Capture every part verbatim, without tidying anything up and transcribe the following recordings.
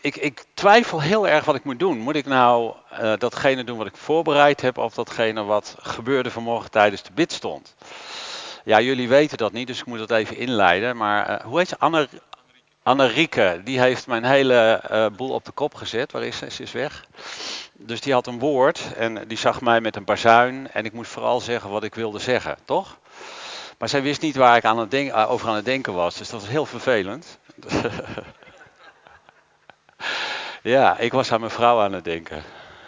ik, ik twijfel heel erg wat ik moet doen. Moet ik nou uh, datgene doen wat ik voorbereid heb of datgene wat gebeurde vanmorgen tijdens de bidstond? Ja, jullie weten dat niet, dus ik moet dat even inleiden. Maar uh, hoe heet ze? Anne, Anne-Rieke, die heeft mijn hele uh, boel op de kop gezet. Waar is ze? Ze is weg. Dus die had een woord en die zag mij met een bazuin en ik moest vooral zeggen wat ik wilde zeggen, toch? Maar zij wist niet waar ik aan het denk, over aan het denken was, dus dat was heel vervelend. Ja, ik was aan mijn vrouw aan het denken.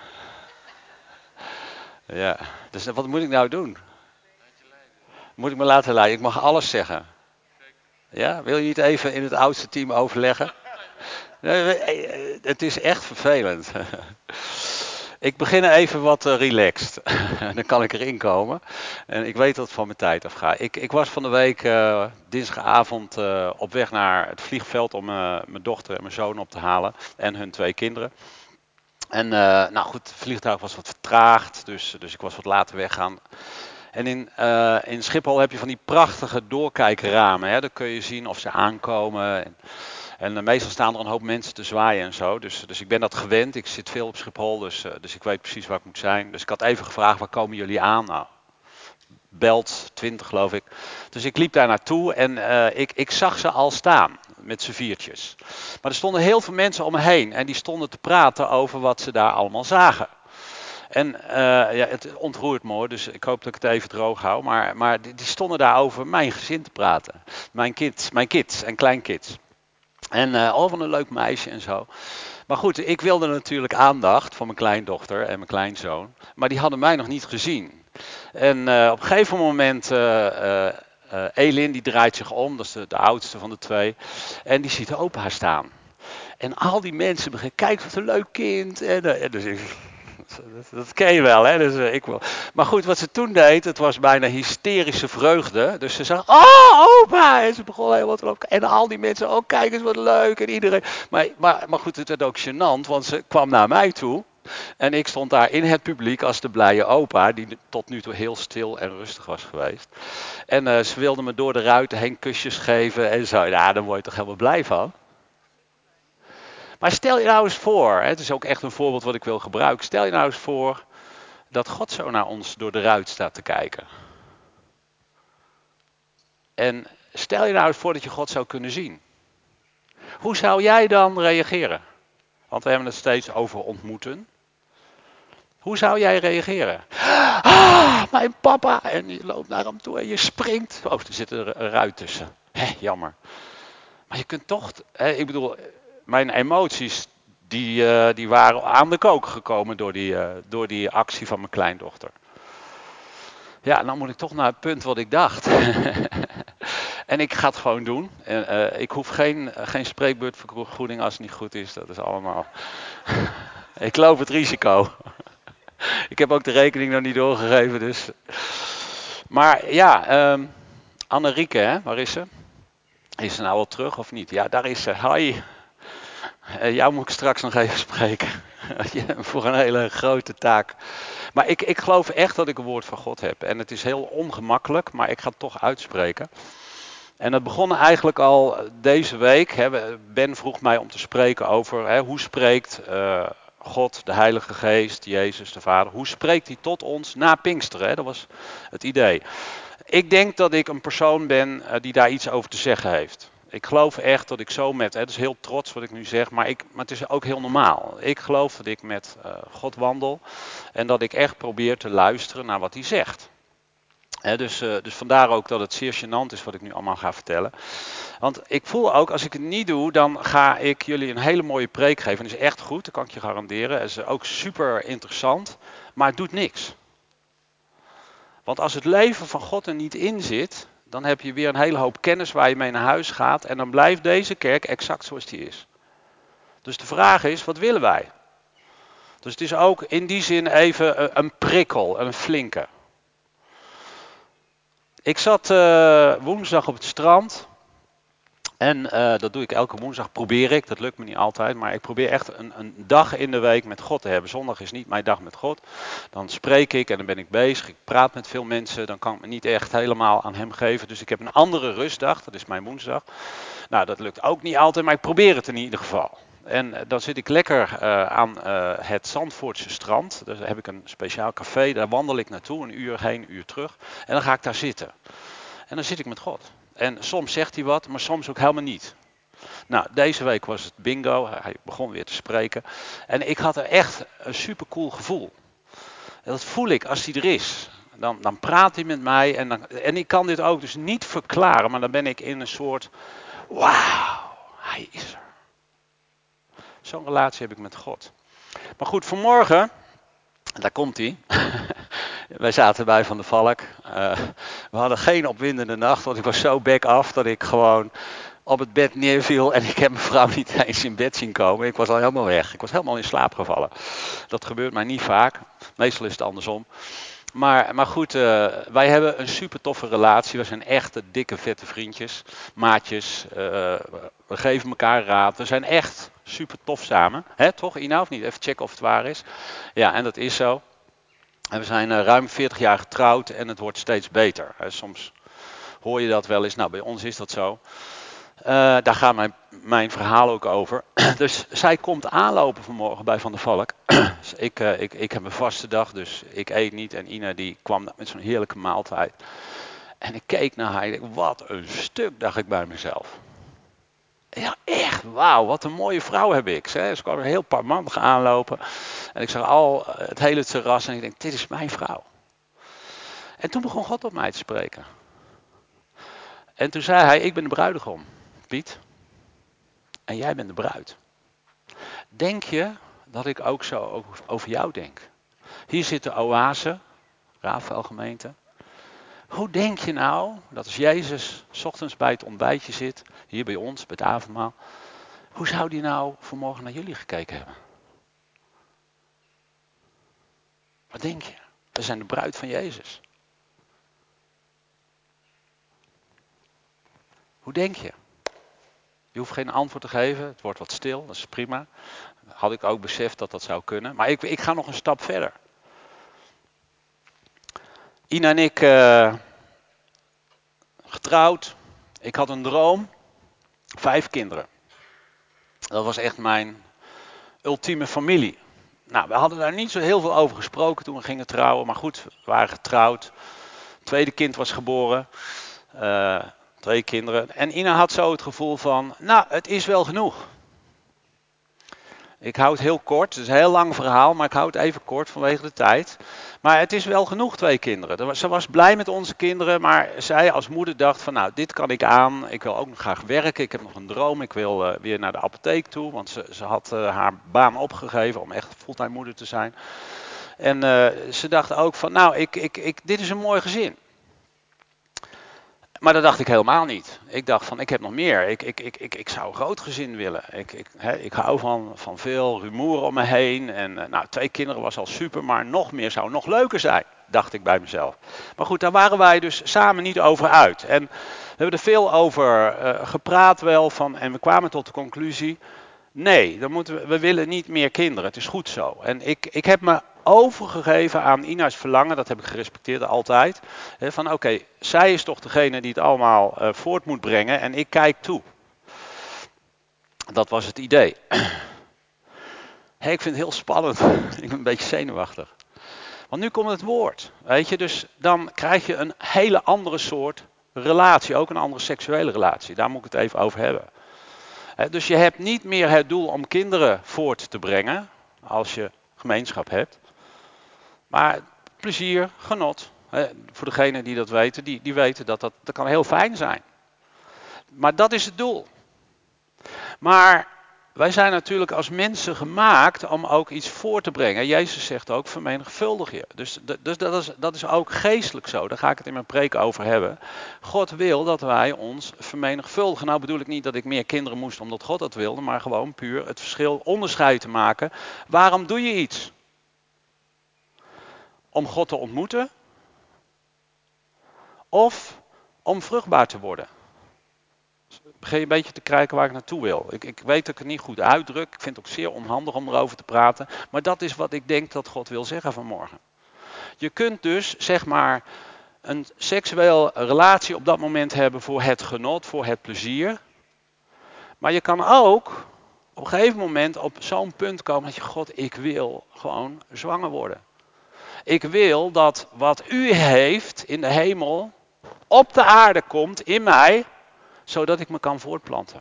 Ja, dus wat moet ik nou doen? Moet ik me laten leiden? Ik mag alles zeggen. Ja, wil je niet even in het oudste team overleggen? Nee, het is echt vervelend. Ik begin even wat uh, relaxed. Dan kan ik erin komen. En ik weet dat het van mijn tijd afgaat. Ik, ik was van de week uh, dinsdagavond uh, op weg naar het vliegveld om uh, mijn dochter en mijn zoon op te halen. En hun twee kinderen. En uh, nou goed, het vliegtuig was wat vertraagd. Dus, dus ik was wat later weggaan. En in, uh, in Schiphol heb je van die prachtige doorkijkramen. Hè? Dan kun je zien of ze aankomen. En, en uh, meestal staan er een hoop mensen te zwaaien en zo. Dus, dus ik ben dat gewend. Ik zit veel op Schiphol, dus, uh, dus ik weet precies waar ik moet zijn. Dus ik had even gevraagd, waar komen jullie aan? Nou, belt twintig geloof ik. Dus ik liep daar naartoe en uh, ik, ik zag ze al staan. Met z'n viertjes. Maar er stonden heel veel mensen om me heen. En die stonden te praten over wat ze daar allemaal zagen. En uh, ja, het ontroert me hoor, dus ik hoop dat ik het even droog hou. Maar, maar die, die stonden daar over mijn gezin te praten. Mijn kids, mijn kids en kleinkids. En uh, oh, wat een leuk meisje en zo. Maar goed, ik wilde natuurlijk aandacht voor mijn kleindochter en mijn kleinzoon. Maar die hadden mij nog niet gezien. En uh, op een gegeven moment, uh, uh, uh, Elin die draait zich om, dat is de, de oudste van de twee. En die ziet opa staan. En al die mensen beginnen, kijk wat een leuk kind. En, uh, en dus ik, dat, dat ken je wel, hè? Dus, uh, ik wel. Maar goed, wat ze toen deed, het was bijna hysterische vreugde. Dus ze zag, oh opa! En ze begon helemaal te lopen. En al die mensen, oh kijk eens wat leuk. En iedereen. Maar, maar, maar goed, het werd ook gênant, want ze kwam naar mij toe. En ik stond daar in het publiek als de blije opa, die tot nu toe heel stil en rustig was geweest. En uh, ze wilde me door de ruiten heen kusjes geven en zo. Ja, daar word je toch helemaal blij van. Maar stel je nou eens voor, het is ook echt een voorbeeld wat ik wil gebruiken. Stel je nou eens voor dat God zo naar ons door de ruit staat te kijken. En stel je nou eens voor dat je God zou kunnen zien. Hoe zou jij dan reageren? Want we hebben het steeds over ontmoeten. Hoe zou jij reageren? Ah, mijn papa! En je loopt naar hem toe en je springt. Oh, er zit een ruit tussen. Hé, jammer. Maar je kunt toch, hè, ik bedoel, mijn emoties die, uh, die waren aan de kook gekomen door die, uh, door die actie van mijn kleindochter. Ja, dan moet ik toch naar het punt wat ik dacht. En ik ga het gewoon doen. En, uh, ik hoef geen, geen spreekbeurtvergoeding als het niet goed is. Dat is allemaal. Ik loop het risico. Ik heb ook de rekening nog niet doorgegeven, dus. Maar ja, um, Anne-Rieke, hè, waar is ze? Is ze nou al terug of niet? Ja, daar is ze. Hoi. Uh, jou moet ik straks nog even spreken. Voor een hele grote taak. Maar ik, ik geloof echt dat ik een woord van God heb. En het is heel ongemakkelijk, maar ik ga het toch uitspreken. En dat begon eigenlijk al deze week. Hè. Ben vroeg mij om te spreken over hè, hoe spreekt uh, God, de Heilige Geest, Jezus, de Vader. Hoe spreekt hij tot ons na Pinksteren? Hè? Dat was het idee. Ik denk dat ik een persoon ben uh, die daar iets over te zeggen heeft. Ik geloof echt dat ik zo met, hè, het is heel trots wat ik nu zeg, maar, ik, maar het is ook heel normaal. Ik geloof dat ik met uh, God wandel en dat ik echt probeer te luisteren naar wat hij zegt. He, dus, uh, dus vandaar ook dat het zeer gênant is wat ik nu allemaal ga vertellen. Want ik voel ook, als ik het niet doe, dan ga ik jullie een hele mooie preek geven. En dat is echt goed, dat kan ik je garanderen. Het is ook super interessant, maar het doet niks. Want als het leven van God er niet in zit, dan heb je weer een hele hoop kennis waar je mee naar huis gaat. En dan blijft deze kerk exact zoals die is. Dus de vraag is, wat willen wij? Dus het is ook in die zin even een prikkel, een flinke. Ik zat uh, woensdag op het strand. En uh, dat doe ik elke woensdag, probeer ik. Dat lukt me niet altijd, maar ik probeer echt een, een dag in de week met God te hebben. Zondag is niet mijn dag met God. Dan spreek ik en dan ben ik bezig. Ik praat met veel mensen. Dan kan ik me niet echt helemaal aan hem geven. Dus ik heb een andere rustdag. Dat is mijn woensdag. Nou, dat lukt ook niet altijd, maar ik probeer het in ieder geval. En uh, dan zit ik lekker uh, aan uh, het Zandvoortse strand. Dus daar heb ik een speciaal café. Daar wandel ik naartoe, een uur heen, een uur terug. En dan ga ik daar zitten. En dan zit ik met God. En soms zegt hij wat, maar soms ook helemaal niet. Nou, deze week was het bingo. Hij begon weer te spreken. En ik had er echt een supercool gevoel. En dat voel ik als hij er is. Dan, dan praat hij met mij. En, dan, en ik kan dit ook dus niet verklaren. Maar dan ben ik in een soort... Wauw, hij is er. Zo'n relatie heb ik met God. Maar goed, vanmorgen... Daar komt hij. Wij zaten bij Van der Valk. Uh, we hadden geen opwindende nacht. Want ik was zo back af dat ik gewoon... op het bed neerviel en ik heb mijn vrouw niet eens in bed zien komen. Ik was al helemaal weg. Ik was helemaal in slaap gevallen. Dat gebeurt mij niet vaak. Meestal is het andersom. Maar, maar goed, uh, wij hebben een super toffe relatie. We zijn echte dikke vette vriendjes, maatjes. Uh, we geven elkaar raad. We zijn echt super tof samen. Hè, toch Ina, of niet? Even checken of het waar is. Ja, en dat is zo. En we zijn uh, ruim veertig jaar getrouwd en het wordt steeds beter. Uh, soms hoor je dat wel eens. Nou, bij ons is dat zo. Uh, daar gaat mijn, mijn verhaal ook over. Dus zij komt aanlopen vanmorgen bij Van der Valk. Dus ik, uh, ik, ik heb een vaste dag, dus ik eet niet. En Ina die kwam met zo'n heerlijke maaltijd. En ik keek naar haar en ik dacht, wat een stuk, dacht ik bij mezelf. Ja, echt, wauw, wat een mooie vrouw heb ik. Ze kwam een heel paar mannen aanlopen. En ik zag al het hele terras en ik denk, dit is mijn vrouw. En toen begon God op mij te spreken. En toen zei hij, ik ben de bruidegom, Piet. En jij bent de bruid. Denk je dat ik ook zo over jou denk? Hier zit de oase, Rafael gemeente. Hoe denk je nou dat als Jezus 's ochtends bij het ontbijtje zit, hier bij ons, bij het avondmaal, hoe zou die nou vanmorgen naar jullie gekeken hebben? Wat denk je? We zijn de bruid van Jezus. Hoe denk je? Je hoeft geen antwoord te geven, het wordt wat stil, dat is prima. Had ik ook beseft dat dat zou kunnen. Maar ik, ik ga nog een stap verder. Ina en ik, uh, getrouwd. Ik had een droom. Vijf kinderen. Dat was echt mijn ultieme familie. Nou, we hadden daar niet zo heel veel over gesproken toen we gingen trouwen. Maar goed, we waren getrouwd. Het tweede kind was geboren. Uh, twee kinderen. En Ina had zo het gevoel van, nou, het is wel genoeg. Ik hou het heel kort, het is een heel lang verhaal, maar ik hou het even kort vanwege de tijd. Maar het is wel genoeg, twee kinderen. Ze was blij met onze kinderen, maar zij als moeder dacht van, nou, dit kan ik aan. Ik wil ook nog graag werken, ik heb nog een droom. Ik wil uh, weer naar de apotheek toe, want ze, ze had uh, haar baan opgegeven om echt fulltime moeder te zijn. En uh, ze dacht ook van, nou, ik, ik, ik, dit is een mooi gezin. Maar dat dacht ik helemaal niet. Ik dacht van, ik heb nog meer. Ik, ik, ik, ik, ik zou een groot gezin willen. Ik, ik, hè, ik hou van, van veel rumoer om me heen. En nou, twee kinderen was al super, maar nog meer zou nog leuker zijn, dacht ik bij mezelf. Maar goed, daar waren wij dus samen niet over uit. En we hebben er veel over uh, gepraat wel van, en we kwamen tot de conclusie, nee, dan moeten we, we willen niet meer kinderen. Het is goed zo. En ik, ik heb me overgegeven aan Ina's verlangen, dat heb ik gerespecteerd altijd. He, van oké, okay, zij is toch degene die het allemaal uh, voort moet brengen en ik kijk toe. Dat was het idee. Hey, ik vind het heel spannend. Ik ben een beetje zenuwachtig. Want nu komt het woord. Weet je, dus dan krijg je een hele andere soort relatie. Ook een andere seksuele relatie. Daar moet ik het even over hebben. He, dus je hebt niet meer het doel om kinderen voort te brengen. Als je gemeenschap hebt. Maar plezier, genot. He, voor degenen die dat weten, die, die weten dat, dat dat kan heel fijn zijn. Maar dat is het doel. Maar wij zijn natuurlijk als mensen gemaakt om ook iets voor te brengen. Jezus zegt ook, vermenigvuldig je. Dus, dus dat, is, dat is ook geestelijk zo. Daar ga ik het in mijn preek over hebben. God wil dat wij ons vermenigvuldigen. Nou bedoel ik niet dat ik meer kinderen moest omdat God dat wilde. Maar gewoon puur het verschil, onderscheid te maken. Waarom doe je iets? Om God te ontmoeten? Of om vruchtbaar te worden? Begin je een beetje te kijken waar ik naartoe wil. Ik, ik weet dat ik het niet goed uitdruk. Ik vind het ook zeer onhandig om erover te praten. Maar dat is wat ik denk dat God wil zeggen vanmorgen. Je kunt dus, zeg maar, een seksuele relatie op dat moment hebben voor het genot, voor het plezier. Maar je kan ook Op een gegeven moment op zo'n punt komen dat je, God, ik wil gewoon zwanger worden. Ik wil dat wat u heeft in de hemel op de aarde komt in mij, zodat ik me kan voortplanten.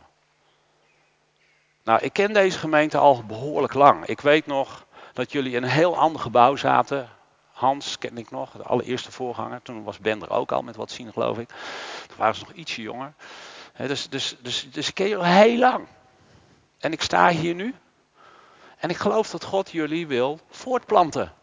Nou, ik ken deze gemeente al behoorlijk lang. Ik weet nog dat jullie in een heel ander gebouw zaten. Hans ken ik nog, de allereerste voorganger. Toen was Ben er ook al met wat zien, geloof ik. Toen waren ze nog ietsje jonger. He, dus, dus, dus, dus ik ken jullie al heel lang. En ik sta hier nu. En ik geloof dat God jullie wil voortplanten.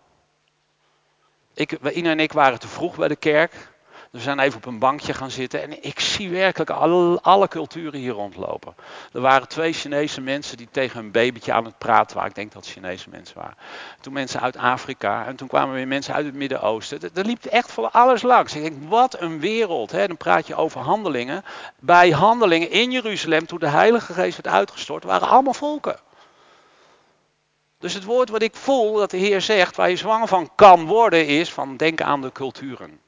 Ik, Ina en ik waren te vroeg bij de kerk. We zijn even op een bankje gaan zitten en ik zie werkelijk alle, alle culturen hier rondlopen. Er waren twee Chinese mensen die tegen een babytje aan het praten waren. Ik denk dat het Chinese mensen waren. Toen mensen uit Afrika en toen kwamen weer mensen uit het Midden-Oosten. Er, er liep echt voor alles langs. Ik denk, wat een wereld. Hè? Dan praat je over handelingen. Bij handelingen in Jeruzalem, toen de Heilige Geest werd uitgestort, waren allemaal volken. Dus het woord wat ik voel, dat de Heer zegt, waar je zwanger van kan worden, is van denk aan de culturen.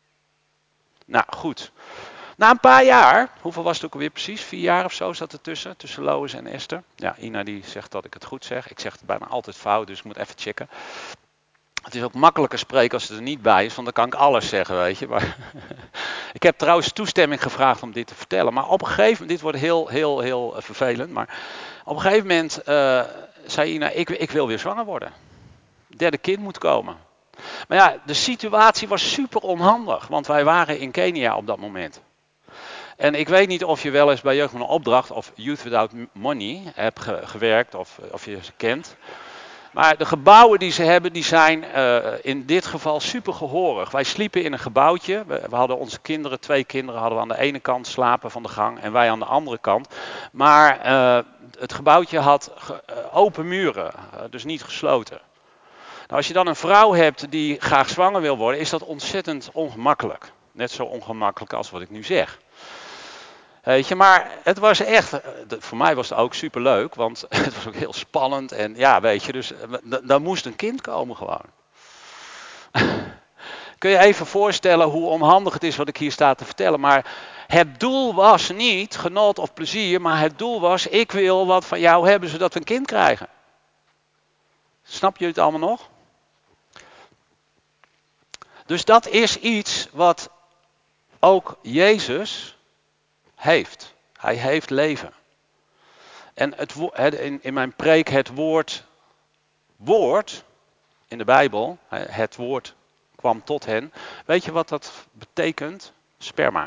Nou, goed. Na een paar jaar, hoeveel was het ook alweer precies? Vier jaar of zo zat er tussen, tussen Lois en Esther. Ja, Ina die zegt dat ik het goed zeg. Ik zeg het bijna altijd fout, dus ik moet even checken. Het is ook makkelijker spreken als het er niet bij is, want dan kan ik alles zeggen, weet je. Maar ik heb trouwens toestemming gevraagd om dit te vertellen. Maar op een gegeven moment, dit wordt heel, heel, heel vervelend, maar op een gegeven moment uh, zei Ina, ik, ik wil weer zwanger worden. Het derde kind moet komen. Maar ja, de situatie was super onhandig, want wij waren in Kenia op dat moment. En ik weet niet of je wel eens bij Jeugd met een Opdracht of Youth Without Money hebt ge- gewerkt of, of je ze kent. Maar de gebouwen die ze hebben, die zijn uh, in dit geval super gehoorig. Wij sliepen in een gebouwtje. We, we hadden onze kinderen, twee kinderen, hadden we aan de ene kant slapen van de gang en wij aan de andere kant. Maar uh, het gebouwtje had ge- uh, open muren, uh, dus niet gesloten. Nou, als je dan een vrouw hebt die graag zwanger wil worden, is dat ontzettend ongemakkelijk. Net zo ongemakkelijk als wat ik nu zeg. Weet je, maar het was echt, voor mij was het ook superleuk, want het was ook heel spannend. En ja, weet je, dus daar moest een kind komen gewoon. Kun je even voorstellen hoe onhandig het is wat ik hier sta te vertellen. Maar het doel was niet genot of plezier, maar het doel was, ik wil wat van jou hebben zodat we een kind krijgen. Snap je het allemaal nog? Dus dat is iets wat ook Jezus heeft. Hij heeft leven. En het, in, in mijn preek het woord, woord in de Bijbel, het woord kwam tot hen. Weet je wat dat betekent? Sperma.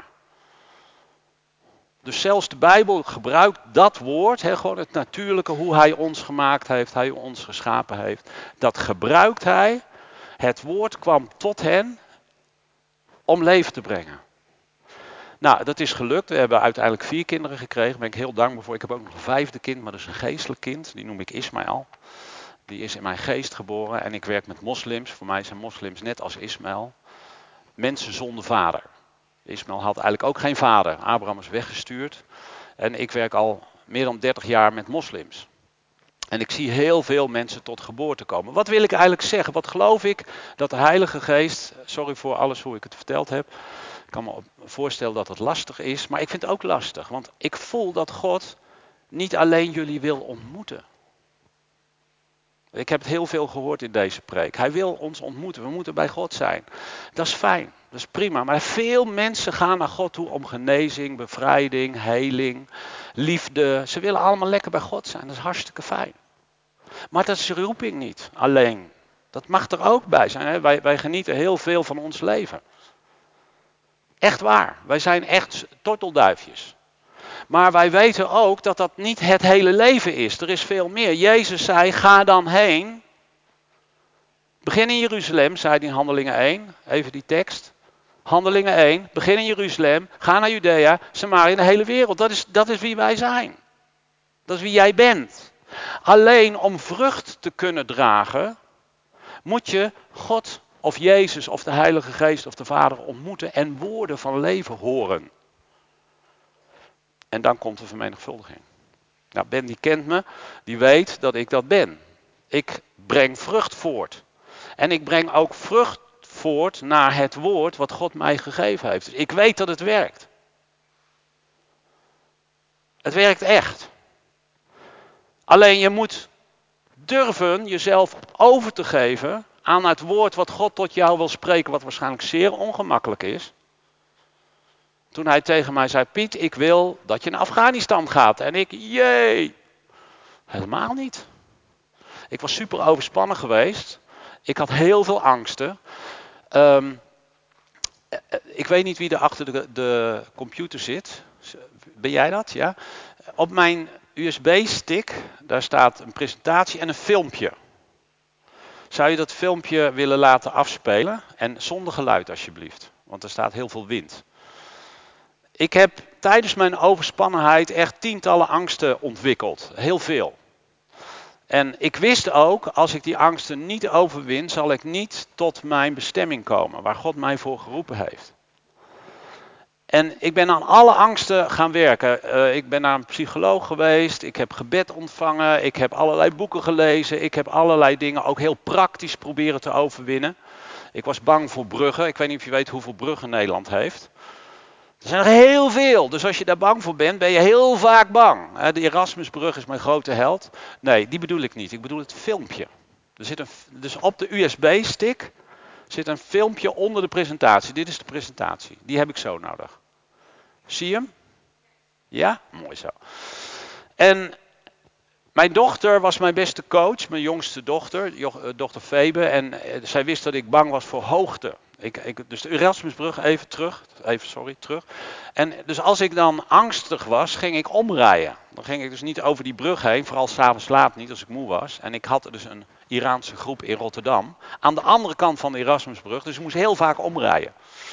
Dus zelfs de Bijbel gebruikt dat woord, he, gewoon het natuurlijke, hoe hij ons gemaakt heeft, hij ons geschapen heeft. Dat gebruikt hij. Het woord kwam tot hen om leven te brengen. Nou, dat is gelukt. We hebben uiteindelijk vier kinderen gekregen. Daar ben ik heel dankbaar voor. Ik heb ook nog een vijfde kind, maar dat is een geestelijk kind. Die noem ik Ismaël. Die is in mijn geest geboren en ik werk met moslims. Voor mij zijn moslims net als Ismaël mensen zonder vader. Ismaël had eigenlijk ook geen vader. Abraham is weggestuurd. En ik werk al meer dan dertig jaar met moslims. En ik zie heel veel mensen tot geboorte komen. Wat wil ik eigenlijk zeggen? Wat geloof ik dat de Heilige Geest, sorry voor alles hoe ik het verteld heb. Ik kan me voorstellen dat het lastig is, maar ik vind het ook lastig. Want ik voel dat God niet alleen jullie wil ontmoeten. Ik heb het heel veel gehoord in deze preek. Hij wil ons ontmoeten. We moeten bij God zijn. Dat is fijn. Dat is prima. Maar veel mensen gaan naar God toe om genezing, bevrijding, heling, liefde. Ze willen allemaal lekker bij God zijn. Dat is hartstikke fijn. Maar dat is roeping niet alleen. Dat mag er ook bij zijn. Hè? Wij, wij genieten heel veel van ons leven. Echt waar. Wij zijn echt tortelduifjes. Maar wij weten ook dat dat niet het hele leven is. Er is veel meer. Jezus zei, ga dan heen. Begin in Jeruzalem, zei hij in Handelingen één. Even die tekst. Handelingen één. Begin in Jeruzalem. Ga naar Judea, Samaria, de hele wereld. Dat is, dat is wie wij zijn. Dat is wie jij bent. Alleen om vrucht te kunnen dragen, moet je God of Jezus of de Heilige Geest of de Vader ontmoeten en woorden van leven horen. En dan komt de vermenigvuldiging. Nou, Ben die kent me, die weet dat ik dat ben. Ik breng vrucht voort. En ik breng ook vrucht voort naar het woord wat God mij gegeven heeft. Dus ik weet dat het werkt. Het werkt echt. Alleen je moet durven jezelf over te geven aan het woord wat God tot jou wil spreken, wat waarschijnlijk zeer ongemakkelijk is. Toen hij tegen mij zei, Piet, ik wil dat je naar Afghanistan gaat. En ik, jee, helemaal niet. Ik was super overspannen geweest. Ik had heel veel angsten. Um, ik weet niet wie er achter de, de computer zit. Ben jij dat? Ja. Op mijn U S B-stick, daar staat een presentatie en een filmpje. Zou je dat filmpje willen laten afspelen? En zonder geluid alsjeblieft, want er staat heel veel wind. Ik heb tijdens mijn overspannenheid echt tientallen angsten ontwikkeld. Heel veel. En ik wist ook, als ik die angsten niet overwin, zal ik niet tot mijn bestemming komen, waar God mij voor geroepen heeft. En ik ben aan alle angsten gaan werken. Uh, ik ben naar een psycholoog geweest, ik heb gebed ontvangen, ik heb allerlei boeken gelezen, ik heb allerlei dingen ook heel praktisch proberen te overwinnen. Ik was bang voor bruggen, ik weet niet of je weet hoeveel bruggen Nederland heeft. Er zijn er heel veel, dus als je daar bang voor bent, ben je heel vaak bang. De Erasmusbrug is mijn grote held. Nee, die bedoel ik niet, ik bedoel het filmpje. Er zit een, dus op de U S B-stick zit een filmpje onder de presentatie. Dit is de presentatie, die heb ik zo nodig. Zie je hem? Ja? Mooi zo. En mijn dochter was mijn beste coach, mijn jongste dochter, dochter Febe. En zij wist dat ik bang was voor hoogte. Ik, ik, dus de Erasmusbrug, even terug, even sorry, terug. En dus als ik dan angstig was, ging ik omrijden. Dan ging ik dus niet over die brug heen, vooral 's avonds laat niet, als ik moe was. En ik had dus een Iraanse groep in Rotterdam, aan de andere kant van de Erasmusbrug. Dus ik moest heel vaak omrijden.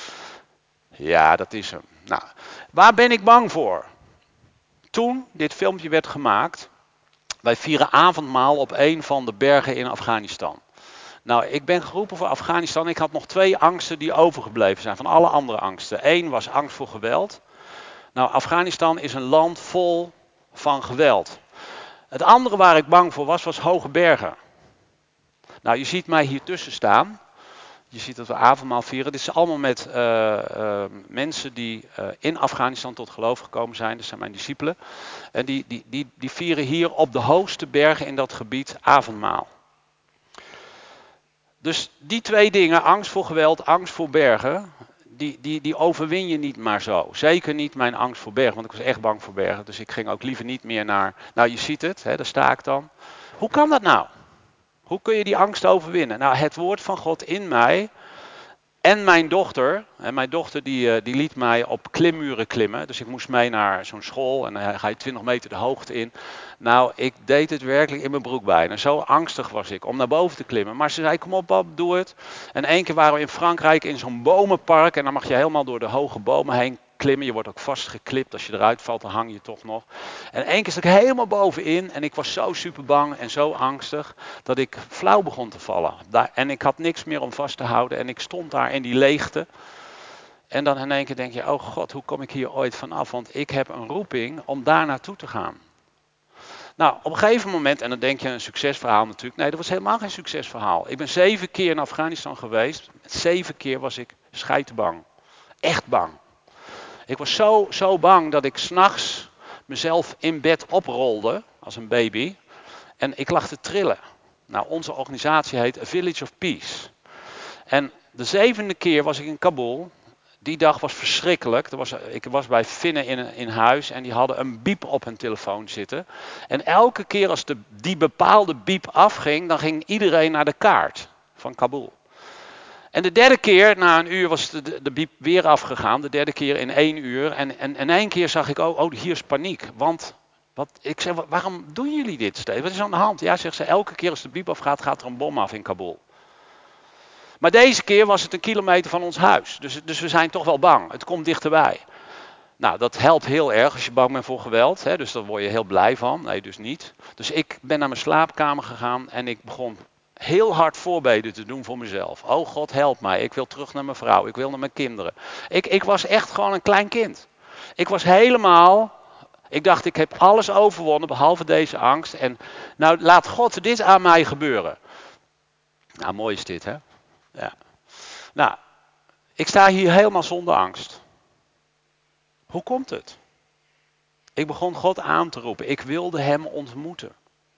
Ja, dat is hem. Nou, waar ben ik bang voor? Toen dit filmpje werd gemaakt, wij vieren avondmaal op een van de bergen in Afghanistan. Nou, ik ben geroepen voor Afghanistan. Ik had nog twee angsten die overgebleven zijn van alle andere angsten. Eén was angst voor geweld. Nou, Afghanistan is een land vol van geweld. Het andere waar ik bang voor was, was hoge bergen. Nou, je ziet mij hier tussen staan. Je ziet dat we avondmaal vieren. Dit is allemaal met uh, uh, mensen die uh, in Afghanistan tot geloof gekomen zijn. Dat zijn mijn discipelen. En die, die, die, die vieren hier op de hoogste bergen in dat gebied avondmaal. Dus die twee dingen, angst voor geweld, angst voor bergen, die, die, die overwin je niet maar zo. Zeker niet mijn angst voor bergen, want ik was echt bang voor bergen. Dus ik ging ook liever niet meer naar, nou je ziet het, hè, daar sta ik dan. Hoe kan dat nou? Hoe kun je die angst overwinnen? Nou, het woord van God in mij en mijn dochter. En mijn dochter die, die liet mij op klimmuren klimmen. Dus ik moest mee naar zo'n school en dan ga je twintig meter de hoogte in. Nou, ik deed het werkelijk in mijn broek bijna. Zo angstig was ik om naar boven te klimmen. Maar ze zei, kom op Bob, doe het. En één keer waren we in Frankrijk in zo'n bomenpark. En dan mag je helemaal door de hoge bomen heen klimmen. Je wordt ook vastgeklipt. Als je eruit valt, dan hang je toch nog. En één keer zat ik helemaal bovenin. En ik was zo super bang en zo angstig dat ik flauw begon te vallen. En ik had niks meer om vast te houden. En ik stond daar in die leegte. En dan in één keer denk je, oh God, hoe kom ik hier ooit vanaf? Want ik heb een roeping om daar naartoe te gaan. Nou, op een gegeven moment, en dan denk je een succesverhaal natuurlijk. Nee, dat was helemaal geen succesverhaal. Ik ben zeven keer in Afghanistan geweest. Zeven keer was ik scheidbang. Echt bang. Ik was zo, zo bang dat ik 's nachts mezelf in bed oprolde als een baby. En ik lag te trillen. Nou, onze organisatie heet A Village of Peace. En de zevende keer was ik in Kabul. Die dag was verschrikkelijk. Er was, ik was bij Finnen in, in huis en die hadden een biep op hun telefoon zitten. En elke keer als de, die bepaalde biep afging, dan ging iedereen naar de kaart van Kabul. En de derde keer, na een uur, was de, de, de biep weer afgegaan. De derde keer in één uur. En, en, en één keer zag ik, oh, oh hier is paniek. Want, wat, ik zeg, waarom doen jullie dit steeds? Wat is aan de hand? Ja, zegt ze, elke keer als de biep afgaat, gaat er een bom af in Kabul. Maar deze keer was het een kilometer van ons huis. Dus, dus we zijn toch wel bang. Het komt dichterbij. Nou, dat helpt heel erg als je bang bent voor geweld. Hè? Dus daar word je heel blij van. Nee, dus niet. Dus ik ben naar mijn slaapkamer gegaan en ik begon heel hard voorbeden te doen voor mezelf. Oh God, help mij. Ik wil terug naar mijn vrouw. Ik wil naar mijn kinderen. Ik, ik was echt gewoon een klein kind. Ik was helemaal... Ik dacht, ik heb alles overwonnen behalve deze angst. En nou, laat God dit aan mij gebeuren. Nou, mooi is dit, hè? Ja. Nou, ik sta hier helemaal zonder angst. Hoe komt het? Ik begon God aan te roepen. Ik wilde hem ontmoeten.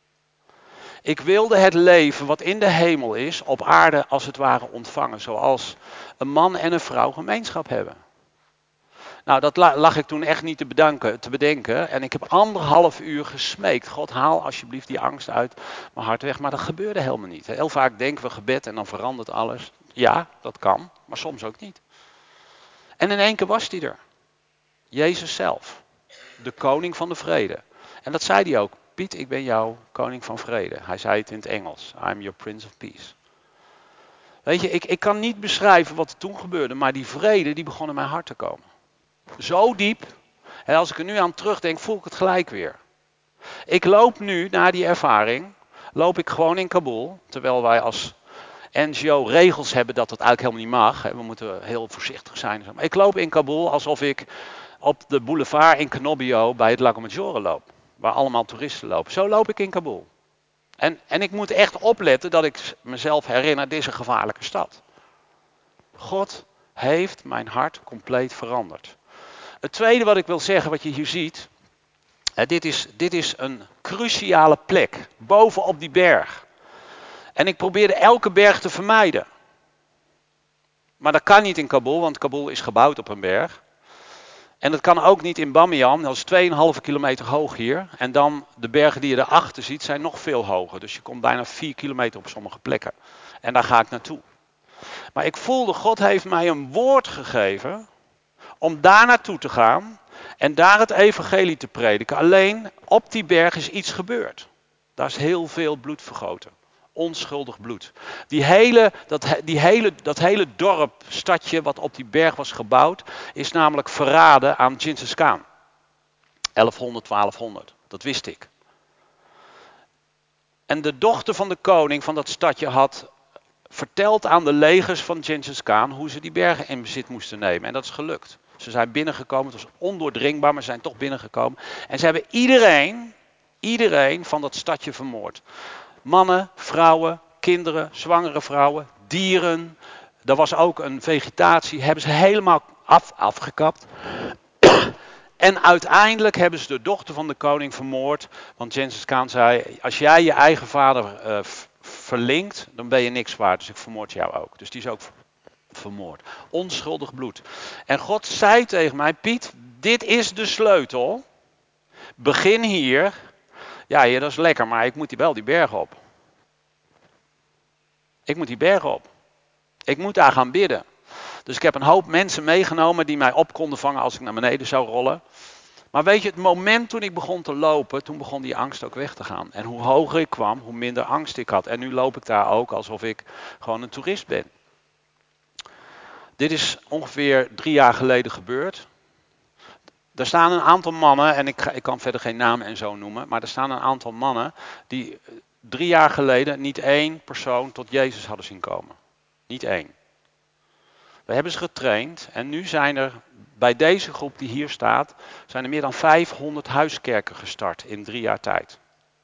Ik wilde het leven wat in de hemel is, op aarde als het ware ontvangen. Zoals een man en een vrouw gemeenschap hebben. Nou, dat lag ik toen echt niet te, bedanken, te bedenken. En ik heb anderhalf uur gesmeekt. God, haal alsjeblieft die angst uit mijn hart weg. Maar dat gebeurde helemaal niet. Heel vaak denken we gebed en dan verandert alles. Ja, dat kan, maar soms ook niet. En in één keer was hij er. Jezus zelf. De koning van de vrede. En dat zei hij ook. Piet, ik ben jouw koning van vrede. Hij zei het in het Engels. I'm your prince of peace. Weet je, ik, ik kan niet beschrijven wat er toen gebeurde. Maar die vrede, die begon in mijn hart te komen. Zo diep. En als ik er nu aan terugdenk, voel ik het gelijk weer. Ik loop nu, na die ervaring, loop ik gewoon in Kabul. Terwijl wij als N G O regels hebben dat dat eigenlijk helemaal niet mag. We moeten heel voorzichtig zijn. Maar ik loop in Kabul alsof ik op de boulevard in Knobbio bij het Lago Maggiore loop. Waar allemaal toeristen lopen. Zo loop ik in Kabul. En, en ik moet echt opletten dat ik mezelf herinner, dit is een gevaarlijke stad. God heeft mijn hart compleet veranderd. Het tweede wat ik wil zeggen, wat je hier ziet. Hè, dit, is, dit is een cruciale plek. Bovenop die berg. En ik probeerde elke berg te vermijden. Maar dat kan niet in Kabul, want Kabul is gebouwd op een berg. En dat kan ook niet in Bamiyan, dat is twee komma vijf kilometer hoog hier. En dan de bergen die je daarachter ziet zijn nog veel hoger. Dus je komt bijna vier kilometer op sommige plekken. En daar ga ik naartoe. Maar ik voelde, God heeft mij een woord gegeven om daar naartoe te gaan en daar het evangelie te prediken. Alleen op die berg is iets gebeurd. Daar is heel veel bloed vergoten. Onschuldig bloed. Die hele, dat, die hele, dat hele dorp, stadje wat op die berg was gebouwd, is namelijk verraden aan Genghis Khan. elfhonderd, twaalfhonderd. Dat wist ik. En de dochter van de koning van dat stadje had verteld aan de legers van Genghis Khan hoe ze die bergen in bezit moesten nemen. En dat is gelukt. Ze zijn binnengekomen, het was ondoordringbaar, maar ze zijn toch binnengekomen. En ze hebben iedereen, iedereen van dat stadje vermoord. Mannen, vrouwen, kinderen, zwangere vrouwen, dieren. Er was ook een vegetatie, hebben ze helemaal af, afgekapt. En uiteindelijk hebben ze de dochter van de koning vermoord. Want Genghis Khan zei, als jij je eigen vader uh, verlinkt, dan ben je niks waard. Dus ik vermoord jou ook. Dus die is ook vermoord. Onschuldig bloed. En God zei tegen mij, Piet, dit is de sleutel. Begin hier. Ja, ja, dat is lekker, maar ik moet die wel die berg op. Ik moet die berg op. Ik moet daar gaan bidden. Dus ik heb een hoop mensen meegenomen die mij op konden vangen als ik naar beneden zou rollen. Maar weet je, het moment toen ik begon te lopen, toen begon die angst ook weg te gaan. En hoe hoger ik kwam, hoe minder angst ik had. En nu loop ik daar ook alsof ik gewoon een toerist ben. Dit is ongeveer drie jaar geleden gebeurd. Er staan een aantal mannen, en ik, ik kan verder geen namen en zo noemen, maar er staan een aantal mannen die drie jaar geleden niet één persoon tot Jezus hadden zien komen. Niet één. We hebben ze getraind en nu zijn er, bij deze groep die hier staat, zijn er meer dan vijfhonderd huiskerken gestart in drie jaar tijd.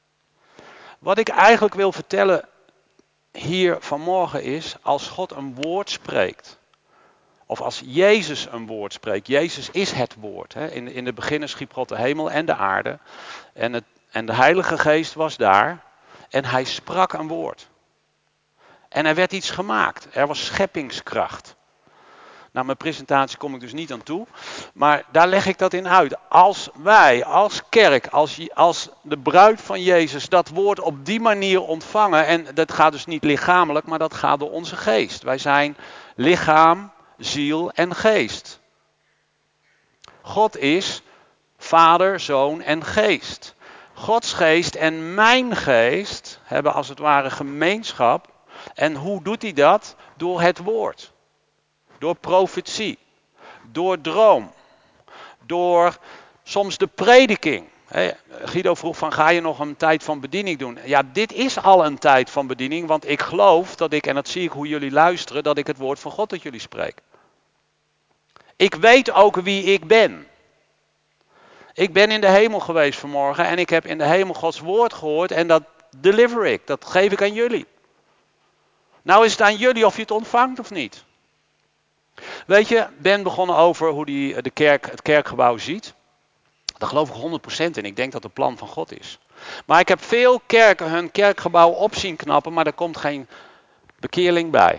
Wat ik eigenlijk wil vertellen hier vanmorgen is, als God een woord spreekt, of als Jezus een woord spreekt, Jezus is het woord. Hè? In, in het begin schiep God de hemel en de aarde en, het, en de Heilige Geest was daar en hij sprak een woord. En er werd iets gemaakt, er was scheppingskracht. Nou, mijn presentatie kom ik dus niet aan toe. Maar daar leg ik dat in uit. Als wij, als kerk, als, als de bruid van Jezus dat woord op die manier ontvangen. En dat gaat dus niet lichamelijk, maar dat gaat door onze geest. Wij zijn lichaam, ziel en geest. God is Vader, Zoon en Geest. Gods geest en mijn geest hebben als het ware gemeenschap. En hoe doet hij dat? Door het woord. Door profetie, door droom, door soms de prediking. Guido vroeg van, ga je nog een tijd van bediening doen? Ja, dit is al een tijd van bediening, want ik geloof dat ik, en dat zie ik hoe jullie luisteren, dat ik het woord van God tot jullie spreek. Ik weet ook wie ik ben. Ik ben in de hemel geweest vanmorgen en ik heb in de hemel Gods woord gehoord en dat deliver ik, dat geef ik aan jullie. Nou is het aan jullie of je het ontvangt of niet. Weet je, Ben begonnen over hoe hij de kerk, het kerkgebouw ziet. Daar geloof ik honderd procent in. Ik denk dat het plan van God is. Maar ik heb veel kerken hun kerkgebouw op zien knappen, maar er komt geen bekeerling bij.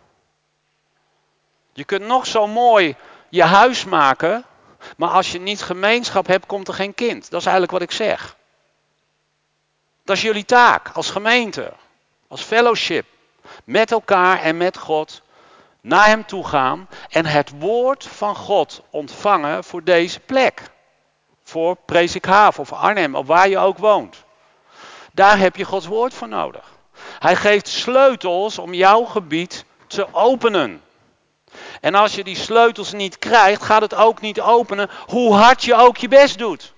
Je kunt nog zo mooi je huis maken, maar als je niet gemeenschap hebt, komt er geen kind. Dat is eigenlijk wat ik zeg. Dat is jullie taak als gemeente, als fellowship, met elkaar en met God, naar hem toe gaan en het woord van God ontvangen voor deze plek. Voor Presikhaaf of Arnhem, of waar je ook woont. Daar heb je Gods woord voor nodig. Hij geeft sleutels om jouw gebied te openen. En als je die sleutels niet krijgt, gaat het ook niet openen, hoe hard je ook je best doet.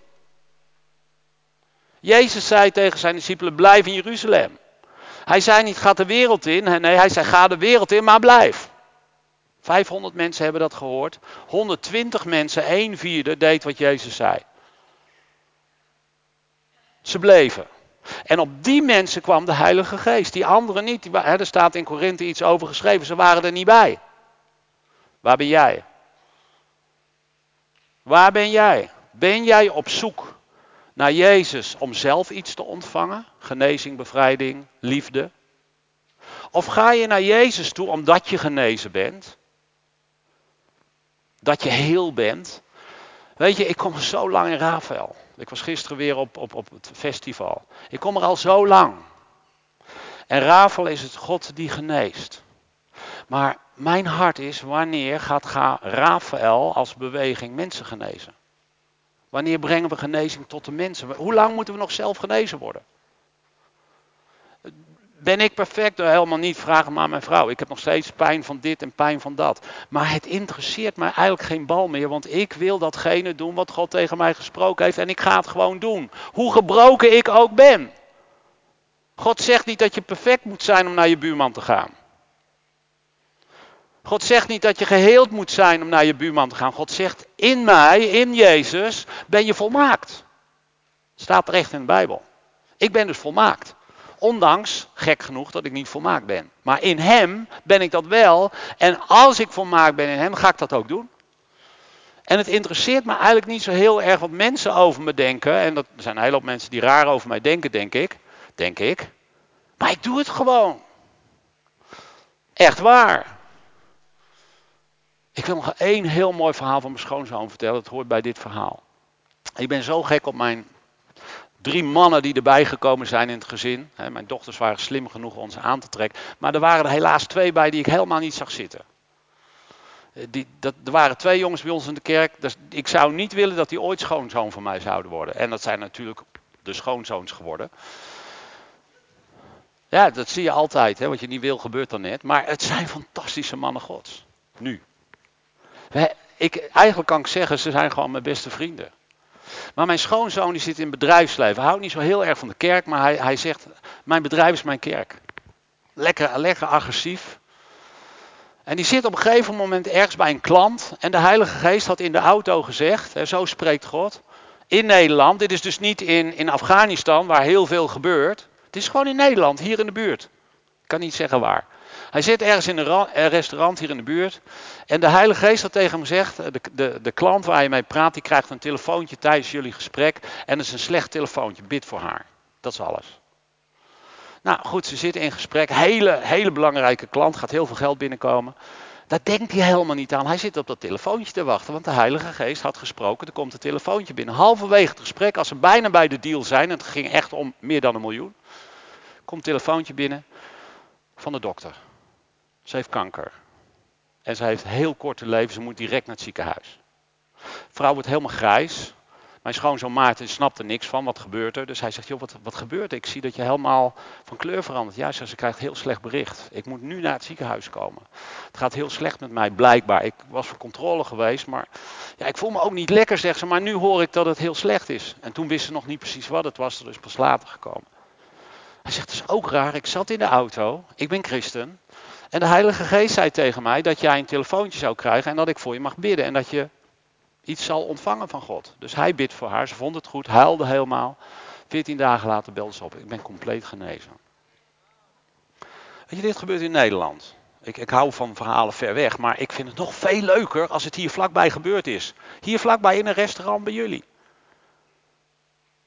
Jezus zei tegen zijn discipelen, blijf in Jeruzalem. Hij zei niet, ga de wereld in. Nee, hij zei, ga de wereld in, maar blijf. vijfhonderd mensen hebben dat gehoord. honderdtwintig mensen, een vierde, deed wat Jezus zei. Ze bleven. En op die mensen kwam de Heilige Geest. Die anderen niet. Die, er staat in Korinthe iets over geschreven. Ze waren er niet bij. Waar ben jij? Waar ben jij? Ben jij op zoek naar Jezus om zelf iets te ontvangen? Genezing, bevrijding, liefde. Of ga je naar Jezus toe omdat je genezen bent? Dat je heel bent? Weet je, ik kom er zo lang in Rafael. Ik was gisteren weer op, op, op het festival. Ik kom er al zo lang. En Rafael is het God die geneest. Maar mijn hart is, wanneer gaat ga Rafael als beweging mensen genezen? Wanneer brengen we genezing tot de mensen? Hoe lang moeten we nog zelf genezen worden? Ben ik perfect? Nou, helemaal niet. Vraag maar aan mijn vrouw. Ik heb nog steeds pijn van dit en pijn van dat. Maar het interesseert mij eigenlijk geen bal meer. Want ik wil datgene doen wat God tegen mij gesproken heeft. En ik ga het gewoon doen. Hoe gebroken ik ook ben. God zegt niet dat je perfect moet zijn om naar je buurman te gaan. God zegt niet dat je geheeld moet zijn om naar je buurman te gaan. God zegt, in mij, in Jezus, ben je volmaakt. Staat er echt in de Bijbel. Ik ben dus volmaakt. Ondanks, gek genoeg, dat ik niet volmaakt ben. Maar in hem ben ik dat wel. En als ik volmaakt ben in hem, ga ik dat ook doen. En het interesseert me eigenlijk niet zo heel erg wat mensen over me denken. En dat, er zijn een hele hoop mensen die raar over mij denken, denk ik. Denk ik. Maar ik doe het gewoon. Echt waar. Ik wil nog één heel mooi verhaal van mijn schoonzoon vertellen. Dat hoort bij dit verhaal. Ik ben zo gek op mijn drie mannen die erbij gekomen zijn in het gezin. Mijn dochters waren slim genoeg om ons aan te trekken. Maar er waren er helaas twee bij die ik helemaal niet zag zitten. Die, dat, er waren twee jongens bij ons in de kerk. Dus ik zou niet willen dat die ooit schoonzoon van mij zouden worden. En dat zijn natuurlijk de schoonzoons geworden. Ja, dat zie je altijd. Hè? Wat je niet wil gebeurt dan net. Maar het zijn fantastische mannen Gods. Nu. Ik, eigenlijk kan ik zeggen, ze zijn gewoon mijn beste vrienden. Maar mijn schoonzoon die zit in het bedrijfsleven. Hij houdt niet zo heel erg van de kerk, maar hij, hij zegt, mijn bedrijf is mijn kerk. Lekker, lekker agressief. En die zit op een gegeven moment ergens bij een klant. En de Heilige Geest had in de auto gezegd, en zo spreekt God, in Nederland. Dit is dus niet in, in Afghanistan, waar heel veel gebeurt. Het is gewoon in Nederland, hier in de buurt. Ik kan niet zeggen waar. Hij zit ergens in een restaurant hier in de buurt. En de Heilige Geest had tegen hem gezegd, de, de, de klant waar je mee praat, die krijgt een telefoontje tijdens jullie gesprek. En dat is een slecht telefoontje, bid voor haar. Dat is alles. Nou goed, ze zitten in gesprek. Hele, hele belangrijke klant, gaat heel veel geld binnenkomen. Daar denkt hij helemaal niet aan. Hij zit op dat telefoontje te wachten, want de Heilige Geest had gesproken. Er komt een telefoontje binnen. Halverwege het gesprek, als ze bijna bij de deal zijn, en het ging echt om meer dan een miljoen, komt een telefoontje binnen van de dokter. Ze heeft kanker. En ze heeft heel kort te leven. Ze moet direct naar het ziekenhuis. De vrouw wordt helemaal grijs. Mijn schoonzoon Maarten snapt er niks van. Wat gebeurt er? Dus hij zegt, joh, wat, wat gebeurt er? Ik zie dat je helemaal van kleur verandert. Ja, ze krijgt heel slecht bericht. Ik moet nu naar het ziekenhuis komen. Het gaat heel slecht met mij, blijkbaar. Ik was voor controle geweest, maar ja, ik voel me ook niet lekker, zegt ze. Maar nu hoor ik dat het heel slecht is. En toen wist ze nog niet precies wat het was. Er is pas later gekomen. Hij zegt, het is ook raar. Ik zat in de auto. Ik ben christen. En de Heilige Geest zei tegen mij dat jij een telefoontje zou krijgen en dat ik voor je mag bidden. En dat je iets zal ontvangen van God. Dus hij bidt voor haar. Ze vond het goed, huilde helemaal. Veertien dagen later belde ze op. Ik ben compleet genezen. Weet je, dit gebeurt in Nederland. Ik, ik hou van verhalen ver weg, maar ik vind het nog veel leuker als het hier vlakbij gebeurd is. Hier vlakbij in een restaurant bij jullie.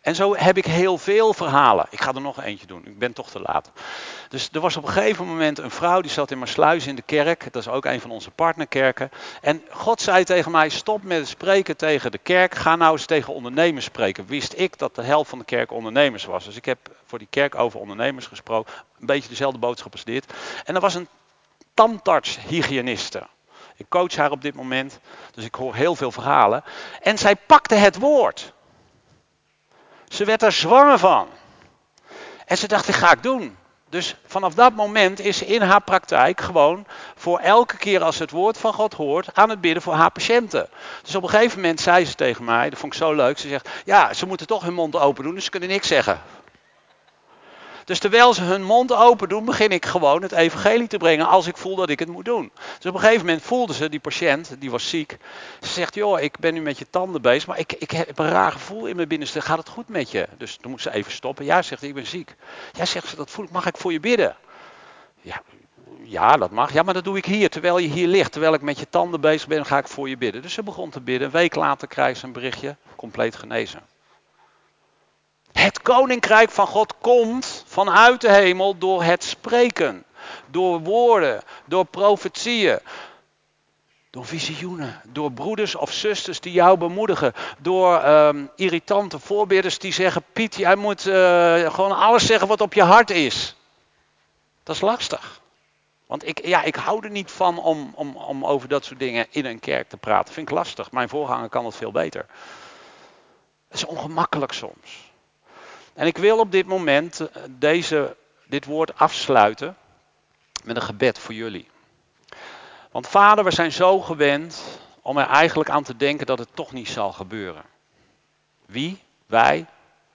En zo heb ik heel veel verhalen. Ik ga er nog eentje doen, ik ben toch te laat. Dus er was op een gegeven moment een vrouw die zat in Maassluis in de kerk. Dat is ook een van onze partnerkerken. En God zei tegen mij, stop met het spreken tegen de kerk. Ga nou eens tegen ondernemers spreken. Wist ik dat de helft van de kerk ondernemers was. Dus ik heb voor die kerk over ondernemers gesproken. Een beetje dezelfde boodschap als dit. En er was een tandarts-hygiëniste. Ik coach haar op dit moment. Dus ik hoor heel veel verhalen. En zij pakte het woord. Ze werd er zwanger van. En ze dacht, dit ga ik doen. Dus vanaf dat moment is ze in haar praktijk gewoon voor elke keer als ze het woord van God hoort aan het bidden voor haar patiënten. Dus op een gegeven moment zei ze tegen mij, dat vond ik zo leuk, ze zegt, ja, ze moeten toch hun mond open doen, dus ze kunnen niks zeggen. Dus terwijl ze hun mond open doen, begin ik gewoon het evangelie te brengen als ik voel dat ik het moet doen. Dus op een gegeven moment voelde ze, die patiënt, die was ziek. Ze zegt, joh, ik ben nu met je tanden bezig, maar ik, ik heb een raar gevoel in mijn binnenste. Gaat het goed met je? Dus toen moet ze even stoppen. Ja, zegt ze, ik ben ziek. Ja, zegt ze, dat voel ik. Mag ik voor je bidden? Ja, ja, dat mag. Ja, maar dat doe ik hier, terwijl je hier ligt. Terwijl ik met je tanden bezig ben, ga ik voor je bidden. Dus ze begon te bidden. Een week later krijgt ze een berichtje, compleet genezen. Het koninkrijk van God komt vanuit de hemel door het spreken. Door woorden, door profetieën, door visioenen, door broeders of zusters die jou bemoedigen. Door um, irritante voorbidders die zeggen, Piet, jij moet uh, gewoon alles zeggen wat op je hart is. Dat is lastig. Want ik, ja, ik hou er niet van om, om, om over dat soort dingen in een kerk te praten. Vind ik lastig. Mijn voorganger kan het veel beter. Het is ongemakkelijk soms. En ik wil op dit moment deze, dit woord afsluiten met een gebed voor jullie. Want vader, we zijn zo gewend om er eigenlijk aan te denken dat het toch niet zal gebeuren. Wie? Wij?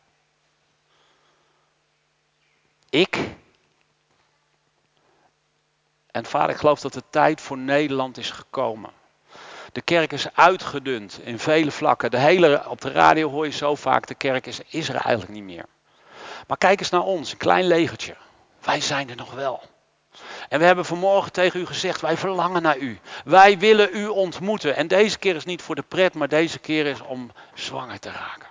Ik? En vader, ik geloof dat de tijd voor Nederland is gekomen. De kerk is uitgedund in vele vlakken. De hele, op de radio hoor je zo vaak, de kerk is, is er eigenlijk niet meer. Maar kijk eens naar ons, een klein legertje. Wij zijn er nog wel. En we hebben vanmorgen tegen u gezegd, wij verlangen naar u. Wij willen u ontmoeten. En deze keer is niet voor de pret, maar deze keer is om zwanger te raken.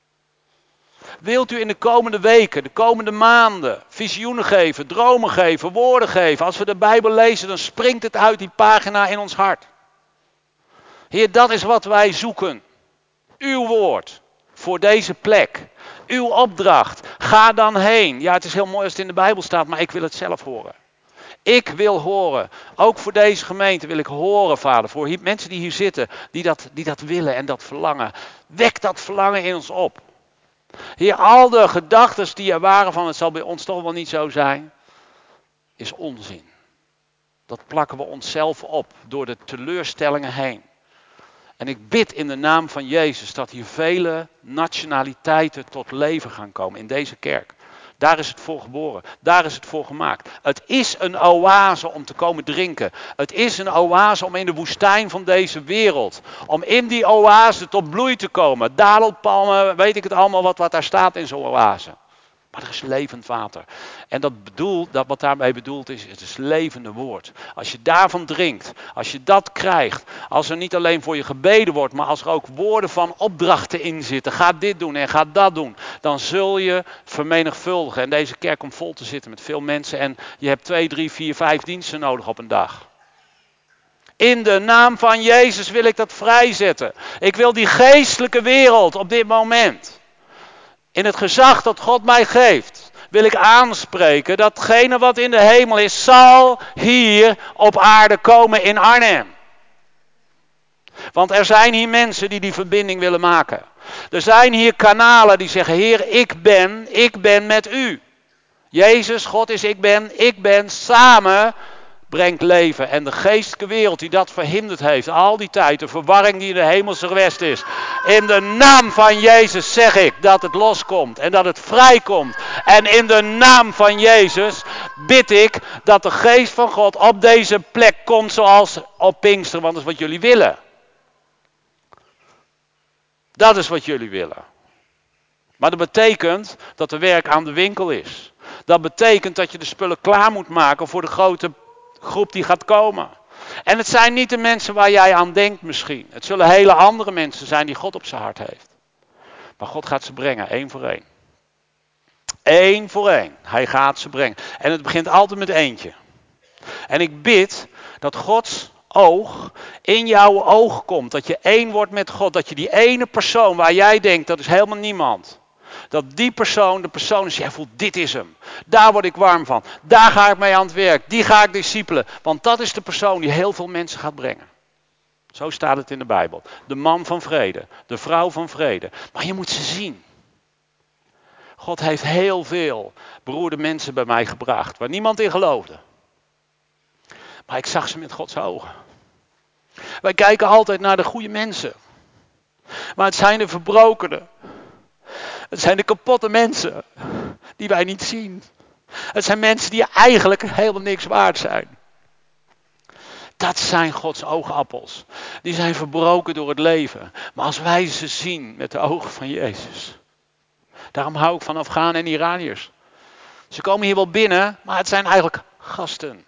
Wilt u in de komende weken, de komende maanden, visioenen geven, dromen geven, woorden geven. Als we de Bijbel lezen, dan springt het uit die pagina in ons hart. Heer, dat is wat wij zoeken. Uw woord voor deze plek. Uw opdracht. Ga dan heen. Ja, het is heel mooi als het in de Bijbel staat, maar ik wil het zelf horen. Ik wil horen. Ook voor deze gemeente wil ik horen, vader. Voor hier, mensen die hier zitten, die dat, die dat willen en dat verlangen. Wek dat verlangen in ons op. Heer, al de gedachten die er waren van het zal bij ons toch wel niet zo zijn, is onzin. Dat plakken we onszelf op door de teleurstellingen heen. En ik bid in de naam van Jezus dat hier vele nationaliteiten tot leven gaan komen in deze kerk. Daar is het voor geboren. Daar is het voor gemaakt. Het is een oase om te komen drinken. Het is een oase om in de woestijn van deze wereld. Om in die oase tot bloei te komen. Dadelpalmen, weet ik het allemaal wat, wat daar staat in zo'n oase. Maar er is levend water. En dat bedoelt, dat wat daarmee bedoeld is, het is levende woord. Als je daarvan drinkt, als je dat krijgt, als er niet alleen voor je gebeden wordt, maar als er ook woorden van opdrachten in zitten, ga dit doen en ga dat doen, dan zul je vermenigvuldigen. En deze kerk komt vol te zitten met veel mensen en je hebt twee, drie, vier, vijf diensten nodig op een dag. In de naam van Jezus wil ik dat vrijzetten. Ik wil die geestelijke wereld op dit moment, in het gezag dat God mij geeft, wil ik aanspreken. Datgene wat in de hemel is, zal hier op aarde komen in Arnhem. Want er zijn hier mensen die die verbinding willen maken. Er zijn hier kanalen die zeggen, Heer, ik ben, ik ben met u. Jezus, God is ik ben, ik ben, samen brengt leven. En de geestelijke wereld die dat verhinderd heeft, al die tijd, de verwarring die in de hemelse gewest is. In de naam van Jezus zeg ik dat het loskomt en dat het vrijkomt. En in de naam van Jezus bid ik dat de geest van God op deze plek komt zoals op Pinkster, want dat is wat jullie willen. Dat is wat jullie willen. Maar dat betekent dat er werk aan de winkel is. Dat betekent dat je de spullen klaar moet maken voor de grote groep die gaat komen. En het zijn niet de mensen waar jij aan denkt misschien. Het zullen hele andere mensen zijn die God op zijn hart heeft. Maar God gaat ze brengen, één voor één. Eén voor één. Hij gaat ze brengen. En het begint altijd met eentje. En ik bid dat Gods oog in jouw oog komt. Dat je één wordt met God. Dat je die ene persoon waar jij denkt, dat is helemaal niemand. Dat die persoon de persoon is, jij voelt, dit is hem. Daar word ik warm van. Daar ga ik mee aan het werk. Die ga ik discipelen. Want dat is de persoon die heel veel mensen gaat brengen. Zo staat het in de Bijbel. De man van vrede. De vrouw van vrede. Maar je moet ze zien. God heeft heel veel beroerde mensen bij mij gebracht. Waar niemand in geloofde. Maar ik zag ze met Gods ogen. Wij kijken altijd naar de goede mensen. Maar het zijn de verbrokenen. Het zijn de kapotte mensen. Die wij niet zien. Het zijn mensen die eigenlijk helemaal niks waard zijn. Dat zijn Gods oogappels. Die zijn verbroken door het leven. Maar als wij ze zien met de ogen van Jezus. Daarom hou ik van Afghanen en Iraniërs. Ze komen hier wel binnen, maar het zijn eigenlijk gasten.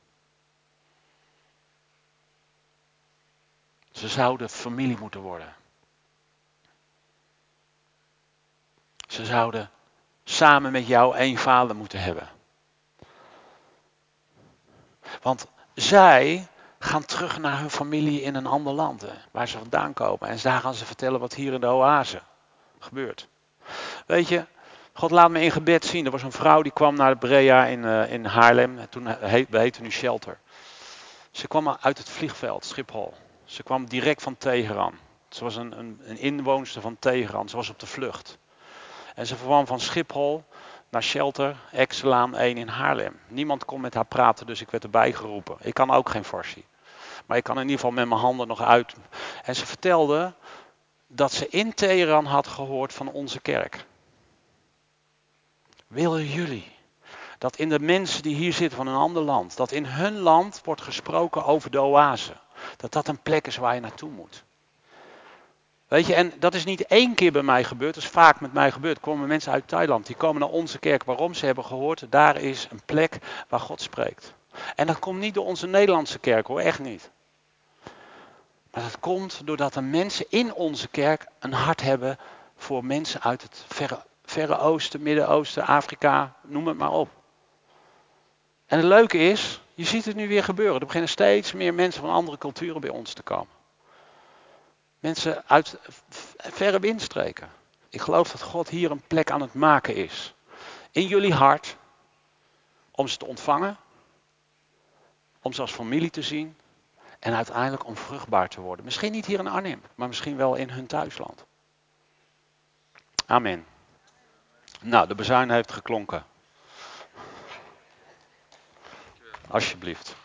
Ze zouden familie moeten worden. Ze zouden samen met jou één vader moeten hebben. Want zij gaan terug naar hun familie in een ander land. Hè, waar ze vandaan komen. En daar gaan ze vertellen wat hier in de oase gebeurt. Weet je, God laat me in gebed zien. Er was een vrouw die kwam naar de Brea in, uh, in Haarlem. Toen heet, we heten nu Shelter. Ze kwam uit het vliegveld, Schiphol. Ze kwam direct van Teheran. Ze was een, een, een inwoonster van Teheran. Ze was op de vlucht. En ze kwam van Schiphol naar Shelter, Exelaan één in Haarlem. Niemand kon met haar praten, dus ik werd erbij geroepen. Ik kan ook geen Farsi. Maar ik kan in ieder geval met mijn handen nog uit. En ze vertelde dat ze in Teheran had gehoord van onze kerk. Willen jullie dat in de mensen die hier zitten van een ander land, dat in hun land wordt gesproken over de oase. Dat dat een plek is waar je naartoe moet. Weet je, en dat is niet één keer bij mij gebeurd, dat is vaak met mij gebeurd. Er komen mensen uit Thailand, die komen naar onze kerk. Waarom? Ze hebben gehoord, daar is een plek waar God spreekt. En dat komt niet door onze Nederlandse kerk hoor, echt niet. Maar dat komt doordat de mensen in onze kerk een hart hebben voor mensen uit het verre, verre Oosten, Midden-Oosten, Afrika, noem het maar op. En het leuke is, je ziet het nu weer gebeuren. Er beginnen steeds meer mensen van andere culturen bij ons te komen. Mensen uit verre windstreken. Ik geloof dat God hier een plek aan het maken is. In jullie hart. Om ze te ontvangen. Om ze als familie te zien. En uiteindelijk om vruchtbaar te worden. Misschien niet hier in Arnhem. Maar misschien wel in hun thuisland. Amen. Nou, de bezuin heeft geklonken. Alsjeblieft.